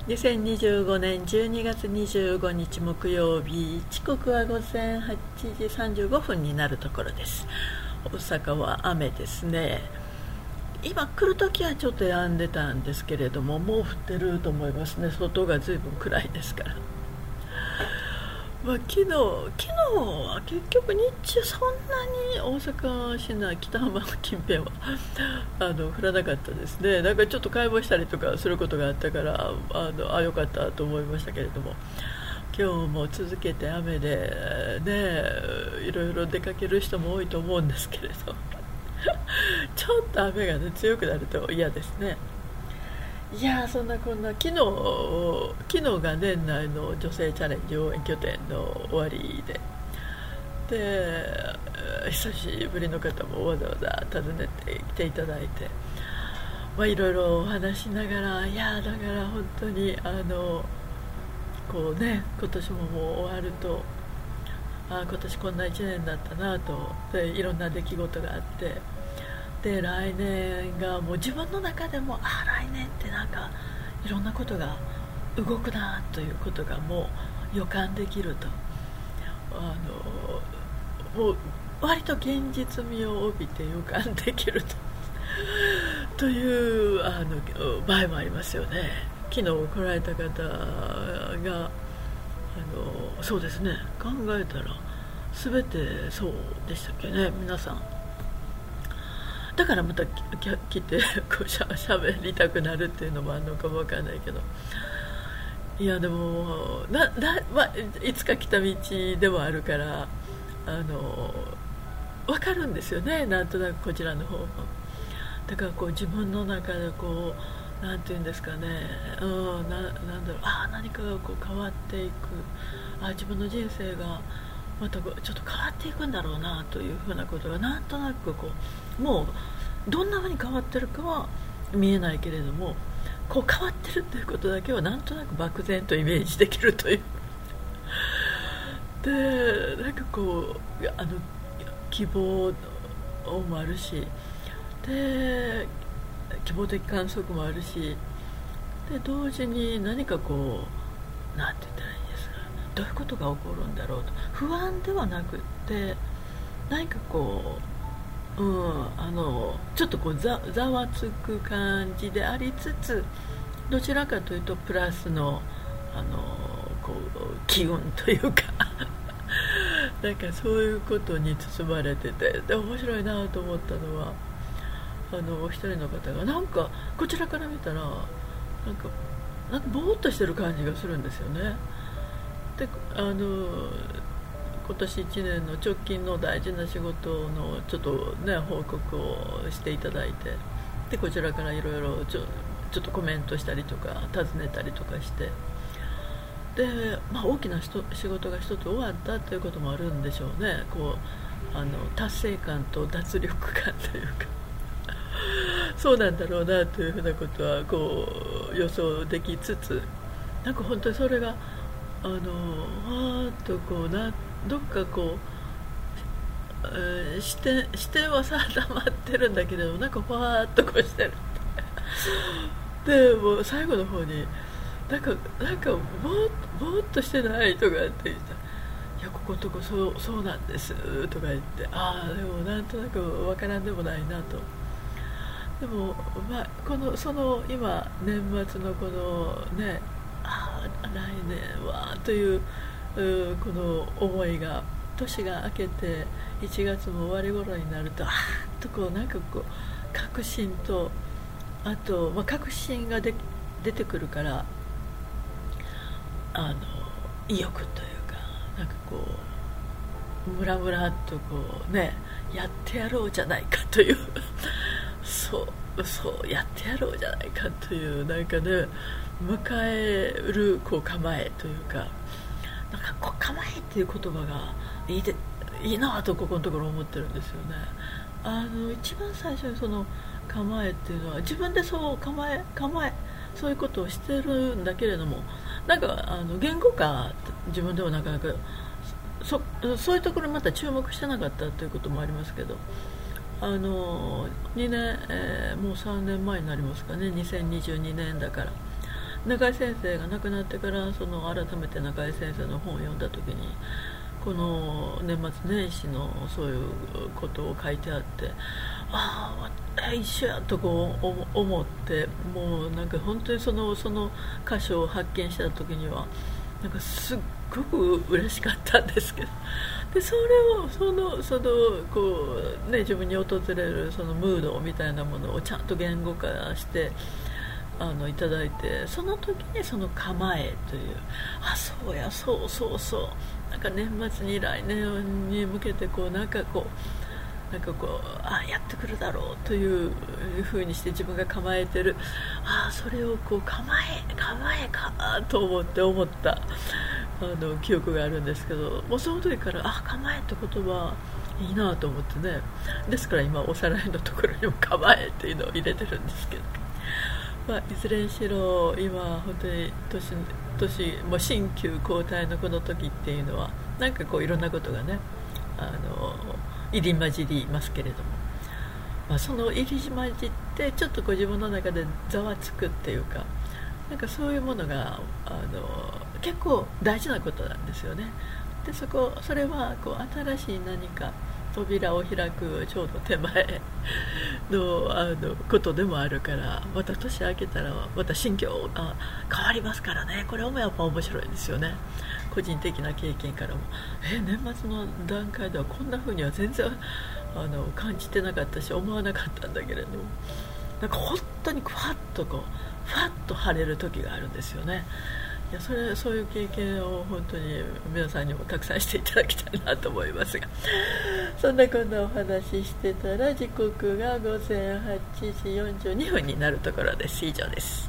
2025年12月25日木曜日、時刻は午前8時35分になるところです。大阪は雨ですね。今来るときはちょっと止んでたんですけれども、もう降ってると思いますね。外がずいぶん暗いですから。昨日は結局日中そんなに大阪市内北浜近辺は降らなかったですね。なんかちょっと買い物したりとかすることがあったから良かったと思いましたけれども、今日も続けて雨でね、いろいろ出かける人も多いと思うんですけれどちょっと雨が、ね、強くなると嫌ですね。いやそんなこんな昨日が年内の女性チャレンジ応援拠点の終わりで、久しぶりの方もわざわざ訪ねてきていただいて、いろいろお話しながら、だから本当にこうね、今年ももう終わると、今年こんな1年だったなと、でいろんな出来事があって、で来年がもう自分の中でも来年ってなんかいろんなことが動くなということがもう予感できると、もう割と現実味を帯びて予感できるという場合もありますよね。昨日来られた方がそうですね、考えたら全てそうでしたっけね、皆さん。だからまた来てこうしゃべりたくなるっていうのもあるのかもわかんないけど、いやでもいつか来た道でもあるから分かるんですよね、なんとなくこちらの方も。だからこう自分の中でこうなんていうんですかね、なんだろう、何かがこう変わっていく、自分の人生がまたちょっと変わっていくんだろうなというふうなことがなんとなくこう、もうどんなふうに変わってるかは見えないけれども、こう変わってるということだけはなんとなく漠然とイメージできるというで、なんかこう希望もあるし、で希望的観測もあるし、で同時に何かこうなんて言ったらいいんですか、どういうことが起こるんだろうと、不安ではなくって、何かこう、ちょっとこうざわつく感じでありつつ、どちらかというとプラスのこう機運というかなんかそういうことに包まれてて、で面白いなと思ったのは、お一人の方がなんかこちらから見たらなんかぼーっとしてる感じがするんですよね。で今年1年の直近の大事な仕事のちょっとね報告をしていただいて、でこちらからいろいろちょっとコメントしたりとか尋ねたりとかして、で、大きな仕事が一つ終わったということもあるんでしょうね。こう達成感と脱力感というかそうなんだろうなというふうなことはこう予想できつつ、なんか本当にそれがわーっとこうどっかこう、視点は定まってるんだけど、なんかふわーっとこうしてるでもう最後の方になんかぼーっとしてないとかって言ったら、いやここのとこそうなんですとか言って、でもなんとなくわからんでもないなと。でもその今年末のこのね、来年はというこの思いが年が明けて1月も終わり頃になると、とこうなんかこう確信と、あと、確信が出てくるから、意欲というか、なんかこうムラムラっとこうね、やってやろうじゃないかというそうやってやろうじゃないかという、なんかね、迎えるこう構えというか、なんかこう構えっていう言葉がいいなとここのところ思ってるんですよね。一番最初にその構えっていうのは自分でそう構えそういうことをしてるんだけれども、なんか言語化自分ではなかなかそういうところにまた注目してなかったということもありますけど、2年、もう3年前になりますかね、2022年だから中井先生が亡くなってから、改めて中井先生の本を読んだ時に、この年末年始のそういうことを書いてあって、ああ一緒やと思って、もうなんか本当にその箇所を発見した時にはなんかすっごく嬉しかったんですけど、でそれをこう、ね、自分に訪れるそのムードみたいなものをちゃんと言語化していただいて、その時にその構えという、そうや、そうなんか年末に来年に向けてやってくるだろうという風にして自分が構えてる、それを構えかと思った記憶があるんですけど、もうその時から構えって言葉いいなと思ってね。ですから今おさらいのところにも構えっていうのを入れてるんですけど、いずれにしろ今本当にもう新旧交代のこの時っていうのはなんかいろんなことがね入り混じりますけれども、その入り混じってちょっと自分の中でざわつくっていうか、なんかそういうものが結構大事なことなんですよね。でそれは新しい何か扉を開くちょうど手前のことでもあるから、また年明けたらまた心境が変わりますからね。これもやっぱ面白いですよね。個人的な経験からも年末の段階ではこんな風には全然感じてなかったし思わなかったんだけれども、なんか本当にふわっと晴れる時があるんですよね。いやそういう経験を本当に皆さんにもたくさんしていただきたいなと思いますが、そんなこんなお話ししてたら時刻が午前8時42分になるところです。以上です。